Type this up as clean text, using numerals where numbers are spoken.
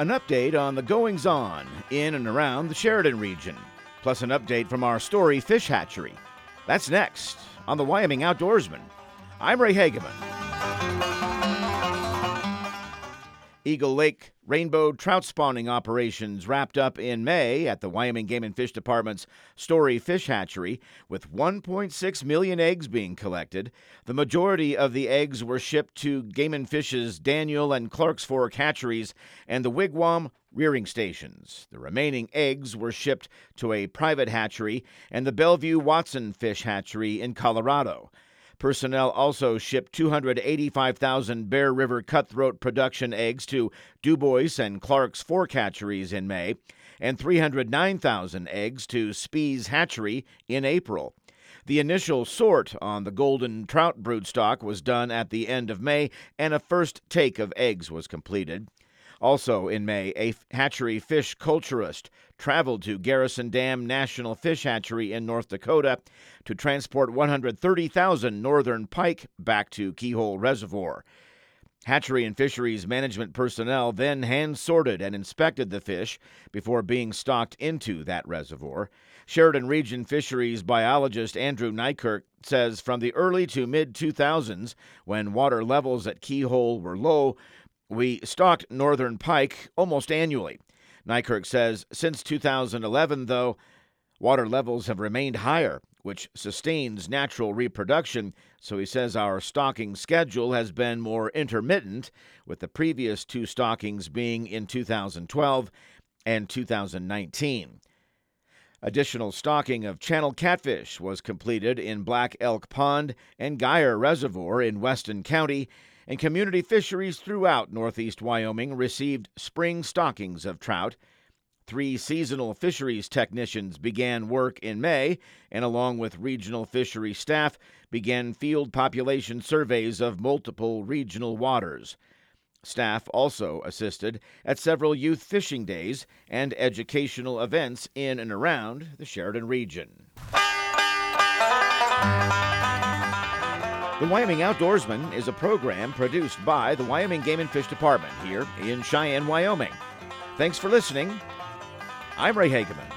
An update on the goings-on in and around the Sheridan region, plus an update from our Story Fish Hatchery. That's next on the Wyoming Outdoorsman. I'm Ray Hageman. Eagle Lake rainbow trout spawning operations wrapped up in May at the Wyoming Game and Fish Department's Story Fish Hatchery, with 1.6 million eggs being collected. The majority of the eggs were shipped to Game and Fish's Daniel and Clark's Fork hatcheries and the Wigwam rearing stations. The remaining eggs were shipped to a private hatchery and the Bellevue Watson Fish Hatchery in Colorado. Personnel also shipped 285,000 Bear River cutthroat production eggs to DuBois and Clark's Fork hatcheries in May, and 309,000 eggs to Spee's hatchery in April. The initial sort on the golden trout broodstock was done at the end of May, and a first take of eggs was completed. Also in May, a hatchery fish culturist traveled to Garrison Dam National Fish Hatchery in North Dakota to transport 130,000 northern pike back to Keyhole Reservoir. Hatchery and fisheries management personnel then hand-sorted and inspected the fish before being stocked into that reservoir. Sheridan Region fisheries biologist Andrew Nykirk says from the early to mid-2000s, when water levels at Keyhole were low, we stocked northern pike almost annually. Nykirk says since 2011, though, water levels have remained higher, which sustains natural reproduction, so he says our stocking schedule has been more intermittent, with the previous two stockings being in 2012 and 2019. Additional stocking of channel catfish was completed in Black Elk Pond and Geyer Reservoir in Weston County, and community fisheries throughout northeast Wyoming received spring stockings of trout. 3 seasonal fisheries technicians began work in May, and along with regional fishery staff, began field population surveys of multiple regional waters. Staff also assisted at several youth fishing days and educational events in and around the Sheridan region. The Wyoming Outdoorsman is a program produced by the Wyoming Game and Fish Department here in Cheyenne, Wyoming. Thanks for listening. I'm Ray Hageman.